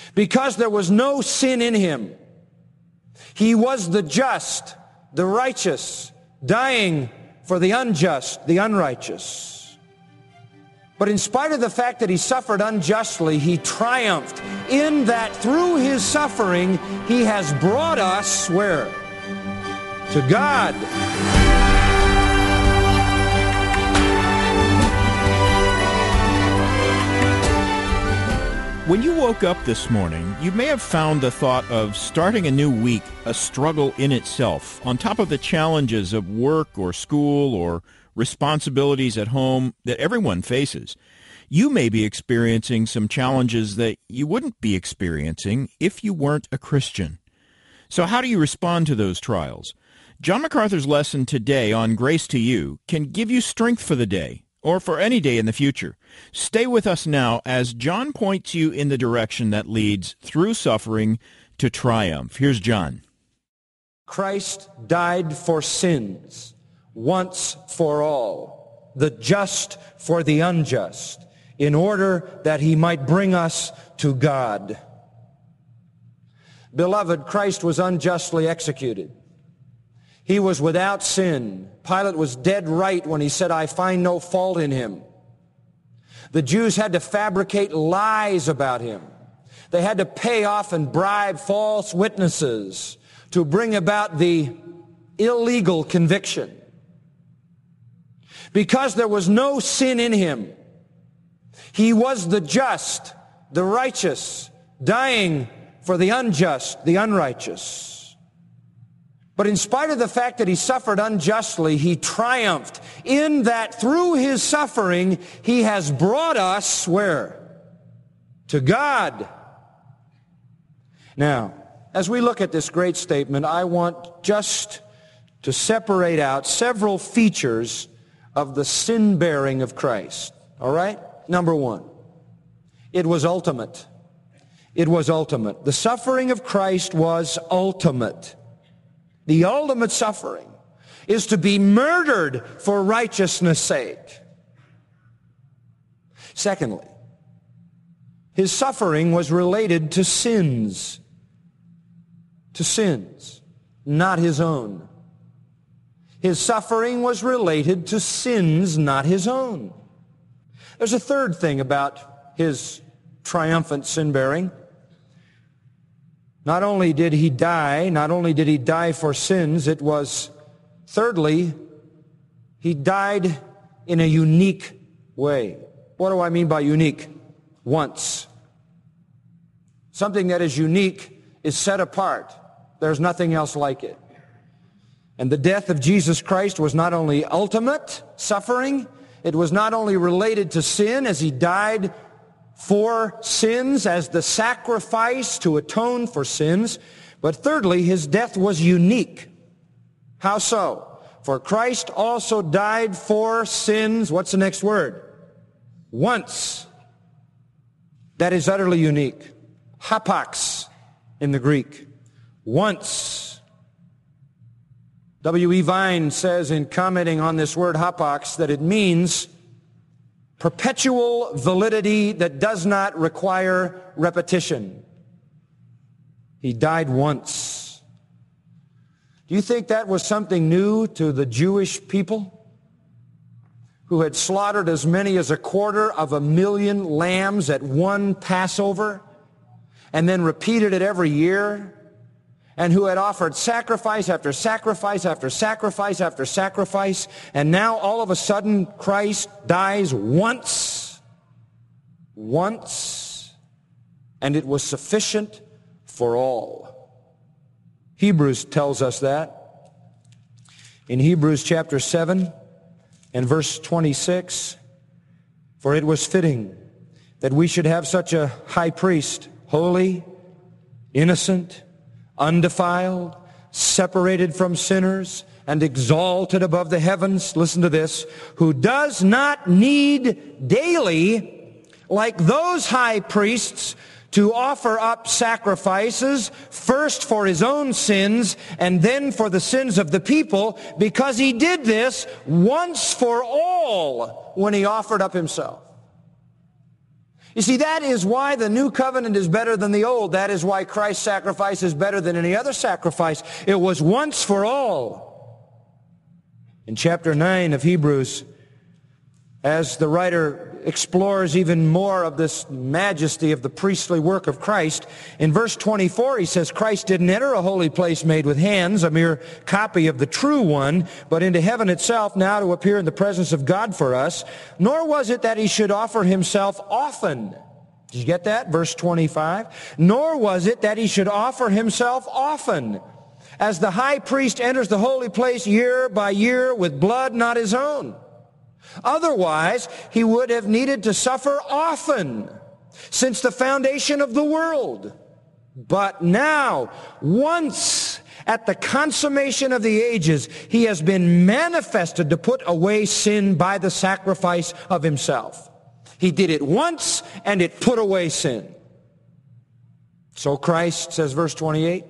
Because there was no sin in him. He was the just, the righteous, dying for the unjust, the unrighteous. But in spite of the fact that he suffered unjustly, he triumphed in that through his suffering, he has brought us, where? To God. When you woke up this morning, you may have found the thought of starting a new week a struggle in itself, on top of the challenges of work or school or responsibilities at home that everyone faces. You may be experiencing some challenges that you wouldn't be experiencing if you weren't a Christian. So how do you respond to those trials? John MacArthur's lesson today on Grace to You can give you strength for the day, or for any day in the future. Stay with us now as John points you in the direction that leads through suffering to triumph. Here's John. Christ died for sins once for all, the just for the unjust, in order that he might bring us to God. Beloved, Christ was unjustly executed. He was without sin. Pilate was dead right when he said, "I find no fault in him." The Jews had to fabricate lies about him. They had to pay off and bribe false witnesses to bring about the illegal conviction. Because there was no sin in him, he was the just, the righteous, dying for the unjust, the unrighteous. But in spite of the fact that he suffered unjustly, he triumphed in that through his suffering, he has brought us, where? To God. Now, as we look at this great statement, I want just to separate out several features of the sin-bearing of Christ. All right? Number one, it was ultimate. It was ultimate. The suffering of Christ was ultimate. The ultimate suffering is to be murdered for righteousness' sake. Secondly, his suffering was related to sins, not his own. His suffering was related to sins, not his own. There's a third thing about his triumphant sin-bearing. Not only did he die for sins, it was, thirdly, he died in a unique way. What do I mean by unique? Once. Something that is unique is set apart. There's nothing else like it. And the death of Jesus Christ was not only ultimate suffering, it was not only related to sin as he died for sins as the sacrifice to atone for sins, but thirdly, his death was unique. How so? For Christ also died for sins, what's the next word? Once. That is utterly unique. Hapax in the Greek. Once. W.E. Vine says in commenting on this word hapax that it means perpetual validity that does not require repetition. He died once. Do you think that was something new to the Jewish people who had slaughtered as many as 250,000 lambs at one Passover and then repeated it every year, and who had offered sacrifice after sacrifice after sacrifice after sacrifice, and now all of a sudden Christ dies once, and it was sufficient for all. Hebrews tells us that. In Hebrews chapter 7 and verse 26, for it was fitting that we should have such a high priest, holy, innocent, undefiled, separated from sinners, and exalted above the heavens, listen to this, who does not need daily, like those high priests, to offer up sacrifices, first for his own sins, and then for the sins of the people, because he did this once for all when he offered up himself. You see, that is why the new covenant is better than the old. That is why Christ's sacrifice is better than any other sacrifice. It was once for all. In chapter 9 of Hebrews, as the writer explores even more of this majesty of the priestly work of Christ, in verse 24 he says, Christ didn't enter a holy place made with hands, a mere copy of the true one, but into heaven itself, now to appear in the presence of God for us. Nor was it that he should offer himself often. Did you get that? Verse 25. Nor was it that he should offer himself often, as the high priest enters the holy place year by year with blood not his own. Otherwise, he would have needed to suffer often since the foundation of the world. But now, once at the consummation of the ages, he has been manifested to put away sin by the sacrifice of himself. He did it once, and it put away sin. So Christ, says verse 28,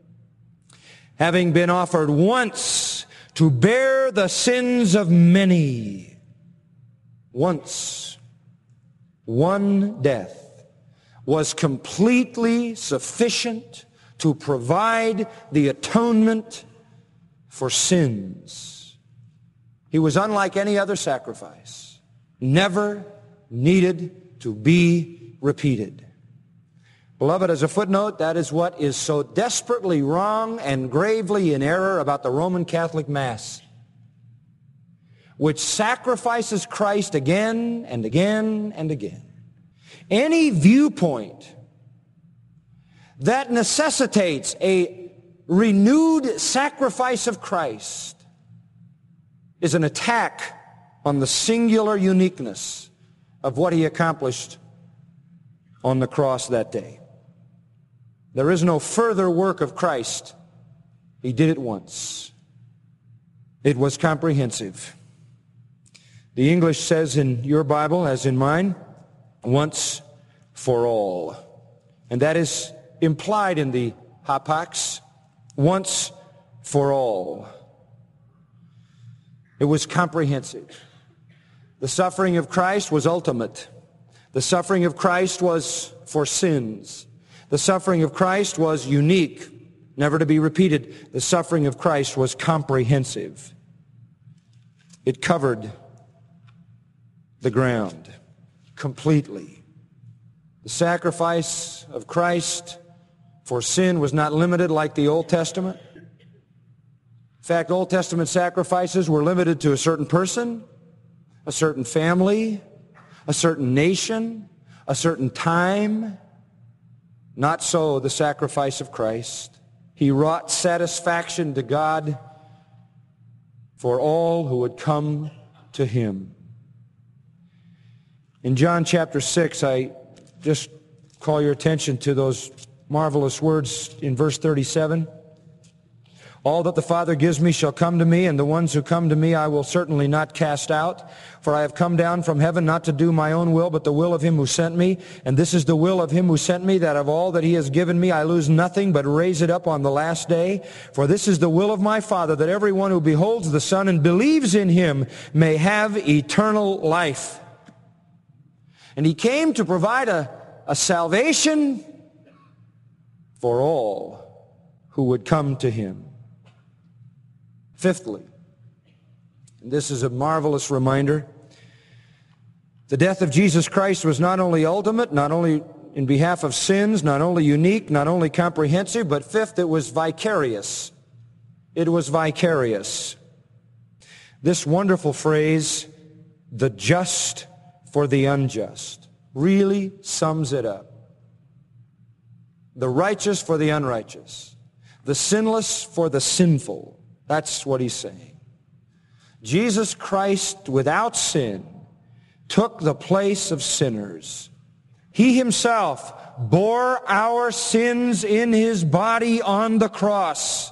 having been offered once to bear the sins of many, once, one death was completely sufficient to provide the atonement for sins. He was unlike any other sacrifice, never needed to be repeated. Beloved, as a footnote, that is what is so desperately wrong and gravely in error about the Roman Catholic Mass, which sacrifices Christ again and again and again. Any viewpoint that necessitates a renewed sacrifice of Christ is an attack on the singular uniqueness of what he accomplished on the cross that day. There is no further work of Christ. He did it once. It was comprehensive. The English says in your Bible, as in mine, once for all. And that is implied in the hapax, once for all. It was comprehensive. The suffering of Christ was ultimate. The suffering of Christ was for sins. The suffering of Christ was unique, never to be repeated. The suffering of Christ was comprehensive. It covered the ground completely. The sacrifice of Christ for sin was not limited like the Old Testament. In fact, Old Testament sacrifices were limited to a certain person, a certain family, a certain nation, a certain time. Not so the sacrifice of Christ. He wrought satisfaction to God for all who would come to him. In John chapter 6, I just call your attention to those marvelous words in verse 37. All that the Father gives me shall come to me, and the ones who come to me I will certainly not cast out. For I have come down from heaven not to do my own will, but the will of him who sent me. And this is the will of him who sent me, that of all that he has given me I lose nothing, but raise it up on the last day. For this is the will of my Father, that everyone who beholds the Son and believes in him may have eternal life. And he came to provide a salvation for all who would come to him. Fifthly, and this is a marvelous reminder, the death of Jesus Christ was not only ultimate, not only in behalf of sins, not only unique, not only comprehensive, but fifth, it was vicarious. It was vicarious. This wonderful phrase, the just for the unjust, really sums it up. The righteous for the unrighteous, the sinless for the sinful. That's what he's saying. Jesus Christ, without sin, took the place of sinners. He himself bore our sins in his body on the cross.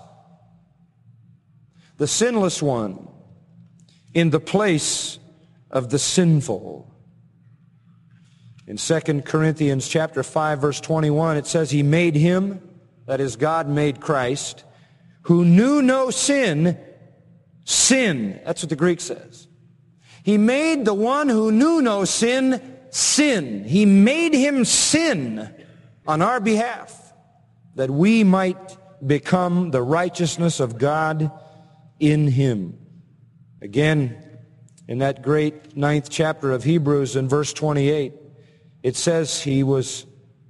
The sinless one in the place of the sinful. In 2 Corinthians chapter 5, verse 21, it says, he made him, that is, God made Christ, who knew no sin, sin. That's what the Greek says. He made the one who knew no sin, sin. He made him sin on our behalf, that we might become the righteousness of God in him. Again, in that great 9th chapter of Hebrews in verse 28, it says he was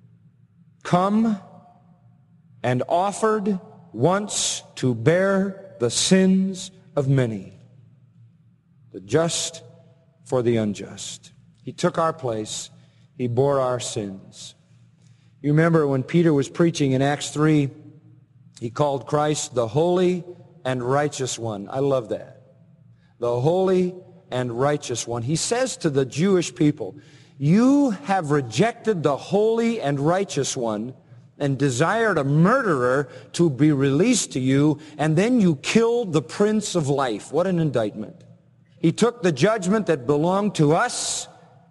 come and offered once to bear the sins of many, the just for the unjust. He took our place. He bore our sins. You remember when Peter was preaching in Acts 3, he called Christ the Holy and Righteous One. I love that. The Holy and Righteous One. He says to the Jewish people, you have rejected the Holy and Righteous One and desired a murderer to be released to you, and then you killed the Prince of Life. What an indictment. He took the judgment that belonged to us.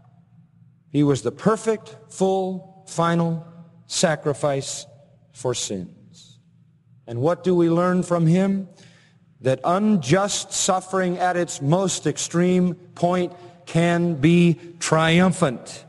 He was the perfect, full, final sacrifice for sins. And what do we learn from him? That unjust suffering at its most extreme point can be triumphant.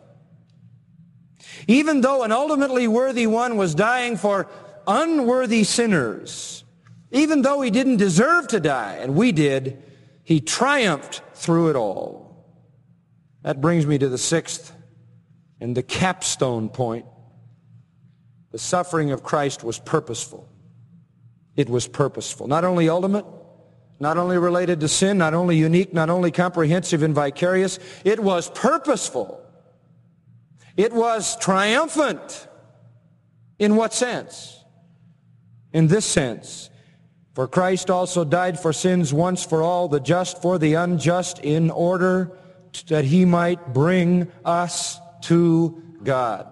Even though an ultimately worthy one was dying for unworthy sinners, even though he didn't deserve to die, and we did, he triumphed through it all. That brings me to the 6th and the capstone point. The suffering of Christ was purposeful. It was purposeful. Not only ultimate, not only related to sin, not only unique, not only comprehensive and vicarious, it was purposeful. It was triumphant. In what sense? In this sense. For Christ also died for sins once for all, the just for the unjust, in order that he might bring us to God.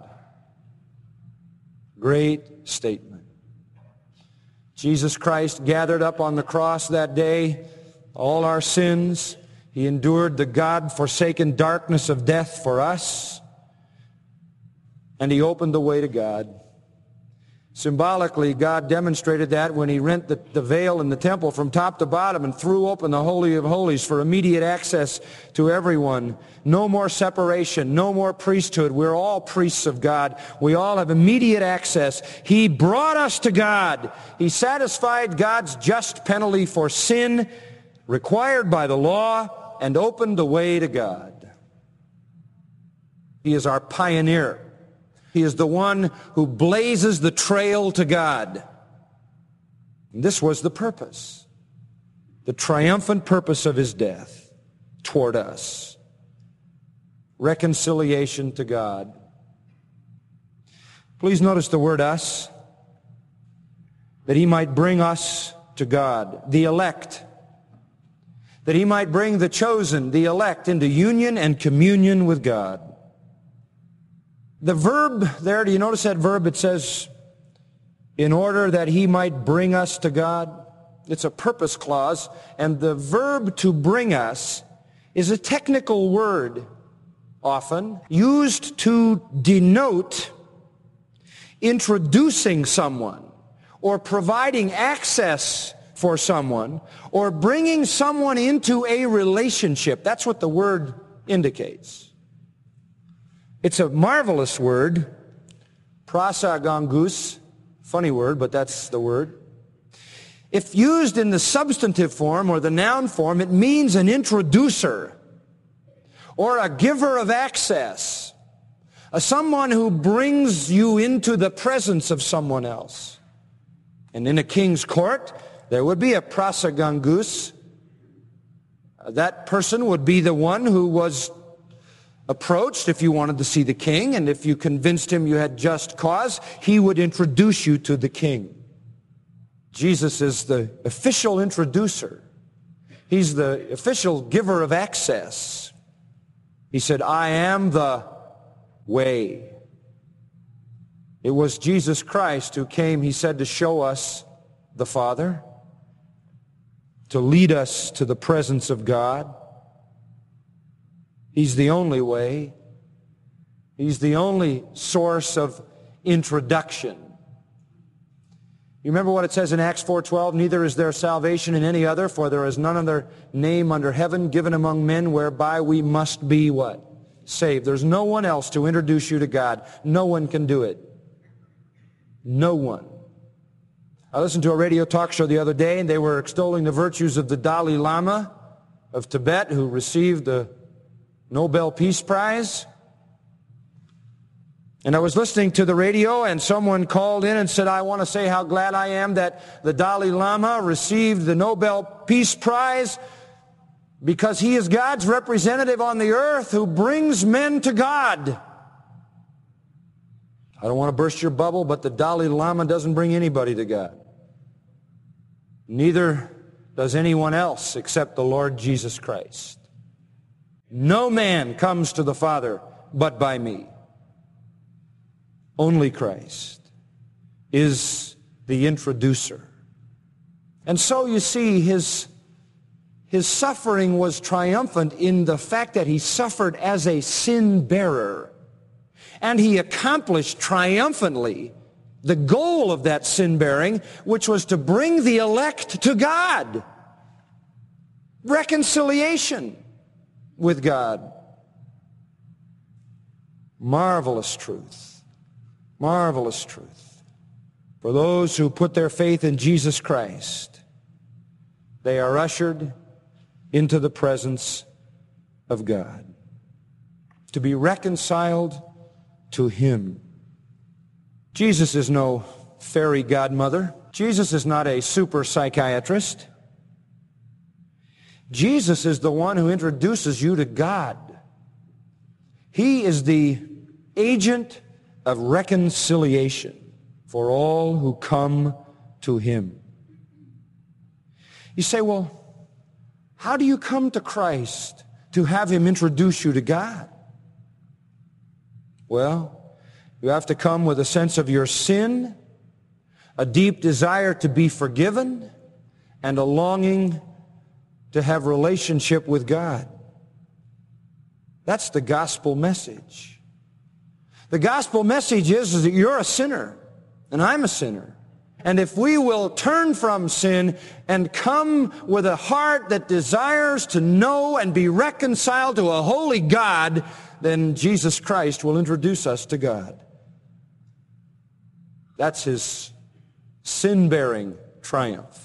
Great statement. Jesus Christ gathered up on the cross that day all our sins. He endured the God-forsaken darkness of death for us. And he opened the way to God. Symbolically, God demonstrated that when he rent the veil in the temple from top to bottom and threw open the Holy of Holies for immediate access to everyone. No more separation, no more priesthood. We're all priests of God. We all have immediate access. He brought us to God. He satisfied God's just penalty for sin required by the law and opened the way to God. He is our pioneer. He is the one who blazes the trail to God. And this was the purpose, the triumphant purpose of his death toward us. Reconciliation to God. Please notice the word us, that he might bring us to God, the elect, that he might bring the chosen, the elect, into union and communion with God. The verb there, do you notice that verb? It says, in order that he might bring us to God. It's a purpose clause, and the verb to bring us is a technical word, often used to denote introducing someone or providing access for someone or bringing someone into a relationship. That's what the word indicates. It's a marvelous word, prosagongus, funny word, but that's the word. If used in the substantive form or the noun form, it means an introducer or a giver of access, someone who brings you into the presence of someone else. And in a king's court, there would be a prosagongus. That person would be the one who was approached if you wanted to see the king, and if you convinced him you had just cause, he would introduce you to the king. Jesus is the official introducer. He's the official giver of access. He said, I am the way. It was Jesus Christ who came, he said, to show us the Father, to lead us to the presence of God. He's the only way. He's the only source of introduction. You remember what it says in Acts 4:12? Neither is there salvation in any other, for there is none other name under heaven given among men whereby we must be what? saved. There's no one else to introduce you to God. No one can do it. No one. I listened to a radio talk show the other day, and they were extolling the virtues of the Dalai Lama of Tibet, who received the Nobel Peace Prize. And I was listening to the radio, and someone called in and said, I want to say how glad I am that the Dalai Lama received the Nobel Peace Prize because he is God's representative on the earth who brings men to God. I don't want to burst your bubble, but the Dalai Lama doesn't bring anybody to God. Neither does anyone else except the Lord Jesus Christ. No man comes to the Father but by me. Only Christ is the introducer. And so you see, his suffering was triumphant in the fact that he suffered as a sin bearer. And he accomplished triumphantly the goal of that sin bearing, which was to bring the elect to God. Reconciliation with God. Marvelous truth. Marvelous truth. For those who put their faith in Jesus Christ, they are ushered into the presence of God, to be reconciled to Him. Jesus is no fairy godmother. Jesus is not a super psychiatrist. Jesus is the one who introduces you to God. He is the agent of reconciliation for all who come to Him. You say, well, how do you come to Christ to have Him introduce you to God? Well, you have to come with a sense of your sin, a deep desire to be forgiven, and a longing to have relationship with God. That's the gospel message. The gospel message is that you're a sinner, and I'm a sinner. And if we will turn from sin and come with a heart that desires to know and be reconciled to a holy God, then Jesus Christ will introduce us to God. That's His sin-bearing triumph.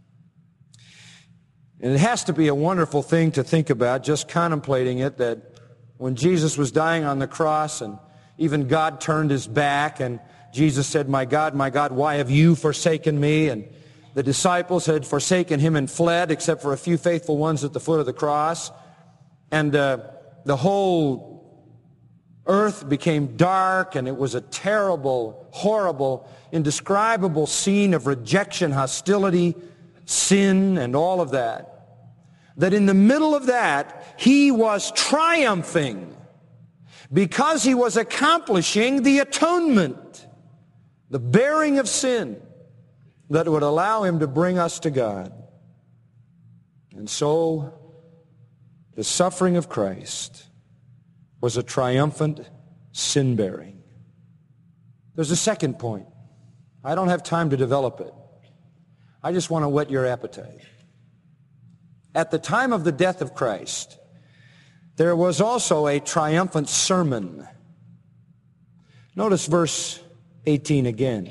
And it has to be a wonderful thing to think about, just contemplating it, that when Jesus was dying on the cross and even God turned His back and Jesus said, my God, why have you forsaken me? And the disciples had forsaken Him and fled, except for a few faithful ones at the foot of the cross. And the whole earth became dark, and it was a terrible, horrible, indescribable scene of rejection, hostility, sin, and all of that. That in the middle of that, He was triumphing because He was accomplishing the atonement, the bearing of sin that would allow Him to bring us to God. And so, the suffering of Christ was a triumphant sin-bearing. There's a second point. I don't have time to develop it. I just want to whet your appetite. At the time of the death of Christ, there was also a triumphant sermon. Notice verse 18 again.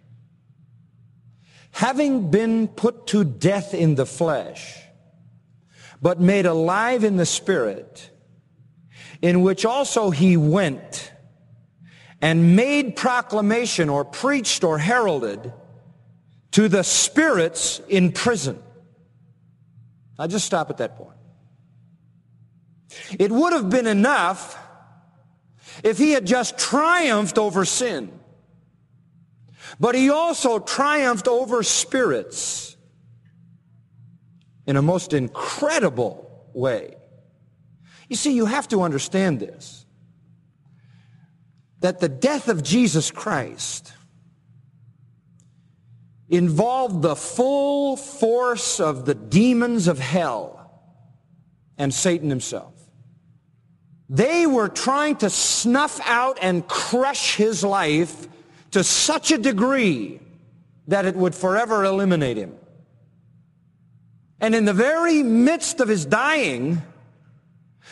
Having been put to death in the flesh, but made alive in the Spirit, in which also He went and made proclamation or preached or heralded to the spirits in prison. I'll just stop at that point. It would have been enough if He had just triumphed over sin. But He also triumphed over spirits in a most incredible way. You see, you have to understand this, that the death of Jesus Christ involved the full force of the demons of hell and Satan himself. They were trying to snuff out and crush His life to such a degree that it would forever eliminate Him. And in the very midst of His dying,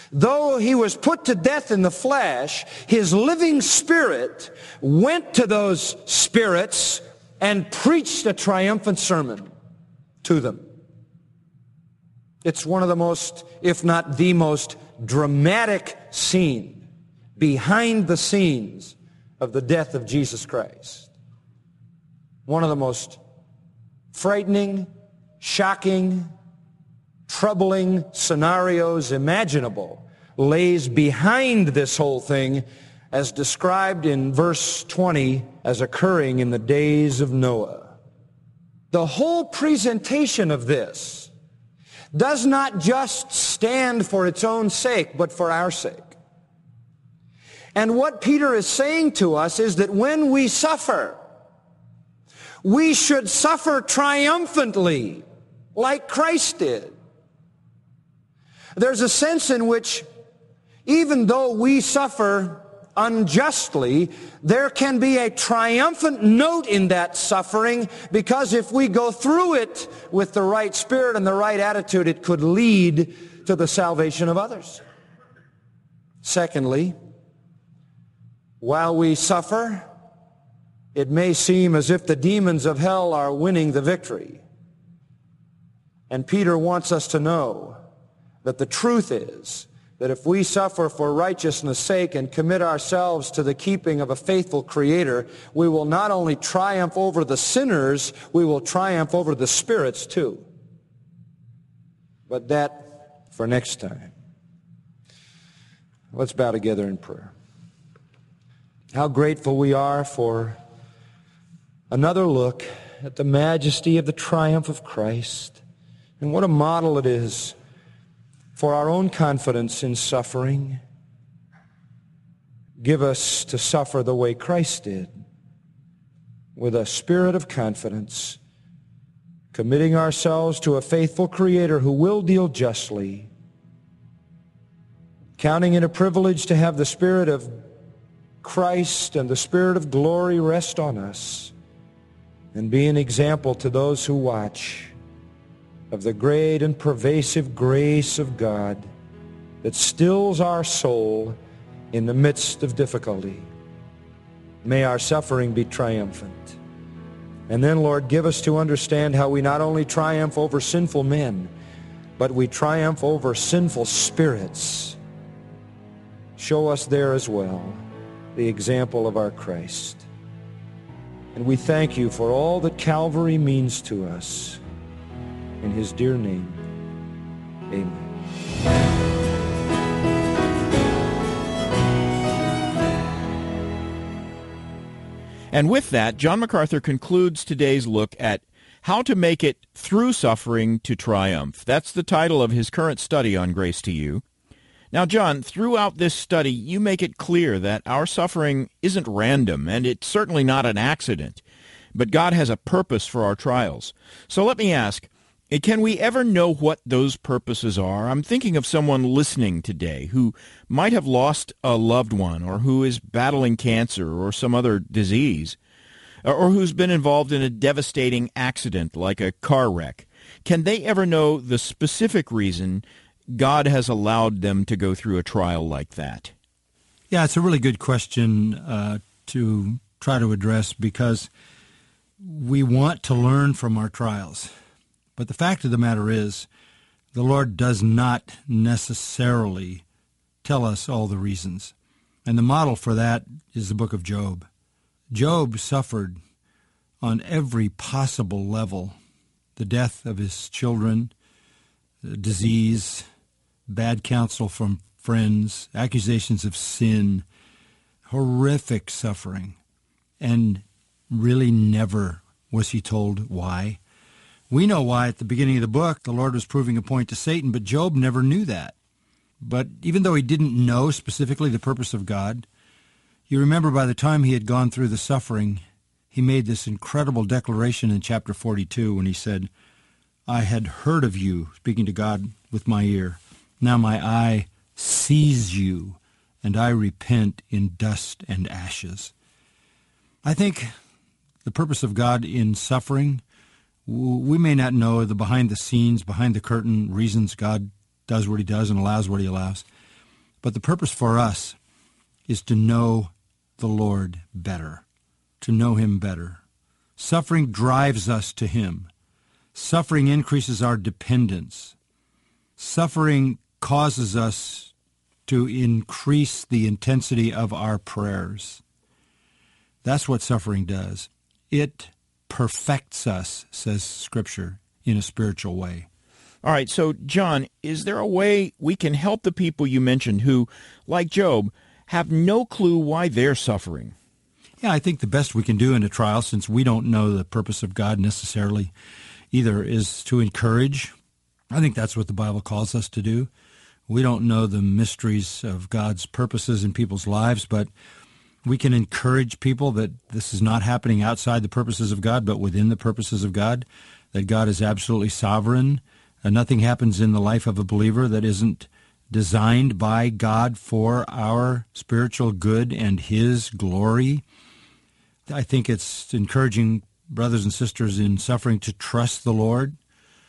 Though he was put to death in the flesh, his living spirit went to those spirits and preached a triumphant sermon to them. It's one of the most, if not the most, dramatic scene behind the scenes of the death of Jesus Christ. One of the most frightening, shocking, troubling scenarios imaginable lays behind this whole thing, as described in verse 20 as occurring in the days of Noah. The whole presentation of this does not just stand for its own sake, but for our sake. And what Peter is saying to us is that when we suffer, we should suffer triumphantly, like Christ did. There's a sense in which, even though we suffer unjustly, there can be a triumphant note in that suffering, because if we go through it with the right spirit and the right attitude, it could lead to the salvation of others. Secondly, while we suffer, it may seem as if the demons of hell are winning the victory. And Peter wants us to know that the truth is that if we suffer for righteousness' sake and commit ourselves to the keeping of a faithful Creator, we will not only triumph over the sinners, we will triumph over the spirits too. But that for next time. Let's bow together in prayer. How grateful we are for another look at the majesty of the triumph of Christ, and what a model it is for our own confidence in suffering. Give us to suffer the way Christ did, with a spirit of confidence, committing ourselves to a faithful Creator who will deal justly, counting it a privilege to have the Spirit of Christ and the Spirit of glory rest on us, and be an example to those who watch of the great and pervasive grace of God that stills our soul in the midst of difficulty. May our suffering be triumphant. And then, Lord, give us to understand how we not only triumph over sinful men, but we triumph over sinful spirits. Show us there as well the example of our Christ. And we thank you for all that Calvary means to us. In his dear name, amen. And with that, John MacArthur concludes today's look at how to make it through suffering to triumph. That's the title of his current study on Grace to You. Now, John, throughout this study, you make it clear that our suffering isn't random, and it's certainly not an accident, but God has a purpose for our trials. So let me ask, can we ever know what those purposes are? I'm thinking of someone listening today who might have lost a loved one, or who is battling cancer or some other disease, or who's been involved in a devastating accident like a car wreck. Can they ever know the specific reason God has allowed them to go through a trial like that? Yeah, it's a really good question to try to address, because we want to learn from our trials. But the fact of the matter is, the Lord does not necessarily tell us all the reasons. And the model for that is the book of Job. Job suffered on every possible level: the death of his children, disease, bad counsel from friends, accusations of sin, horrific suffering. And really never was he told why. We know why at the beginning of the book. The Lord was proving a point to Satan, but Job never knew that. But even though he didn't know specifically the purpose of God, you remember by the time he had gone through the suffering, he made this incredible declaration in chapter 42 when he said, "I had heard of you," speaking to God, "with my ear. Now my eye sees you, and I repent in dust and ashes." I think the purpose of God in suffering, we may not know the behind the scenes, behind the curtain reasons God does what he does and allows what he allows. But the purpose for us is to know the Lord better, to know him better. Suffering drives us to him. Suffering increases our dependence. Suffering causes us to increase the intensity of our prayers. That's what suffering does. It perfects us, says Scripture, in a spiritual way. All right, so John, is there a way we can help the people you mentioned who, like Job, have no clue why they're suffering? Yeah, I think the best we can do in a trial, since we don't know the purpose of God necessarily either, is to encourage. I think that's what the Bible calls us to do. We don't know the mysteries of God's purposes in people's lives, but we can encourage people that this is not happening outside the purposes of God, but within the purposes of God, that God is absolutely sovereign. Nothing happens in the life of a believer that isn't designed by God for our spiritual good and his glory. I think it's encouraging brothers and sisters in suffering to trust the Lord,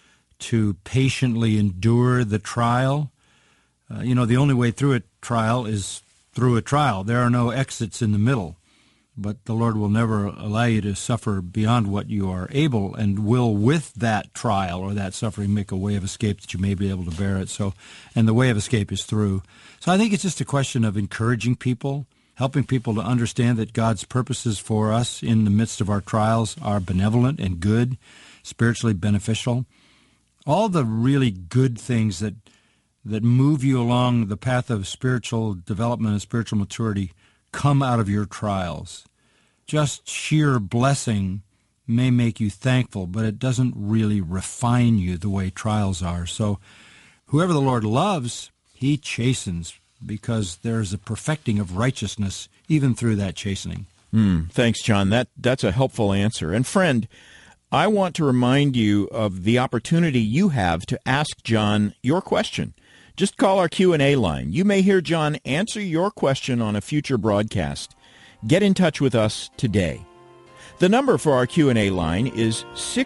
to patiently endure the trial. The only way through a trial is through a trial. There are no exits in the middle. But the Lord will never allow you to suffer beyond what you are able, and will, with that trial or that suffering, make a way of escape that you may be able to bear it. And the way of escape is through. So I think it's just a question of encouraging people, helping people to understand that God's purposes for us in the midst of our trials are benevolent and good, spiritually beneficial. All the really good things that move you along the path of spiritual development and spiritual maturity come out of your trials. Just sheer blessing may make you thankful, but it doesn't really refine you the way trials are. So whoever the Lord loves, he chastens, because there's a perfecting of righteousness even through that chastening. Thanks, John. That's a helpful answer. And friend, I want to remind you of the opportunity you have to ask John your question. Just call our Q&A line. You may hear John answer your question on a future broadcast. Get in touch with us today. The number for our Q&A line is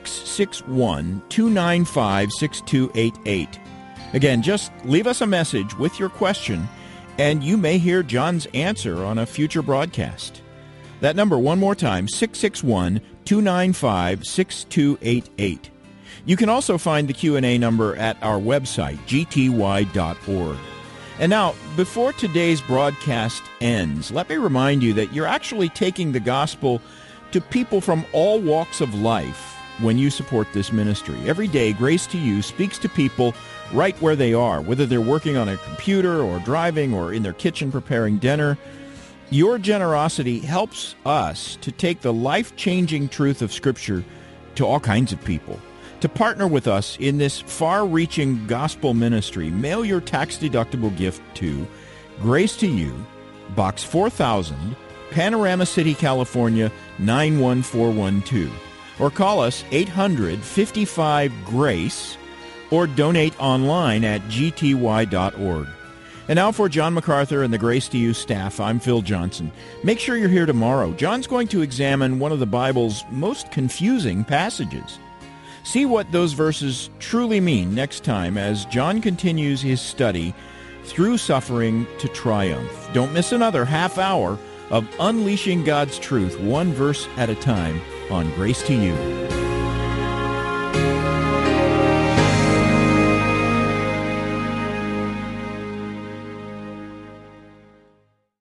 661-295-6288. Again, just leave us a message with your question, and you may hear John's answer on a future broadcast. That number, one more time, 661-295-6288. You can also find the Q&A number at our website, gty.org. And now, before today's broadcast ends, let me remind you that you're actually taking the gospel to people from all walks of life when you support this ministry. Every day, Grace to You speaks to people right where they are, whether they're working on a computer or driving or in their kitchen preparing dinner. Your generosity helps us to take the life-changing truth of Scripture to all kinds of people. To partner with us in this far-reaching gospel ministry, mail your tax-deductible gift to Grace to You, Box 4000, Panorama City, California, 91412. Or call us 800-55-GRACE or donate online at gty.org. And now for John MacArthur and the Grace to You staff, I'm Phil Johnson. Make sure you're here tomorrow. John's going to examine one of the Bible's most confusing passages. See what those verses truly mean next time as John continues his study through suffering to triumph. Don't miss another half hour of unleashing God's truth, one verse at a time, on Grace to You.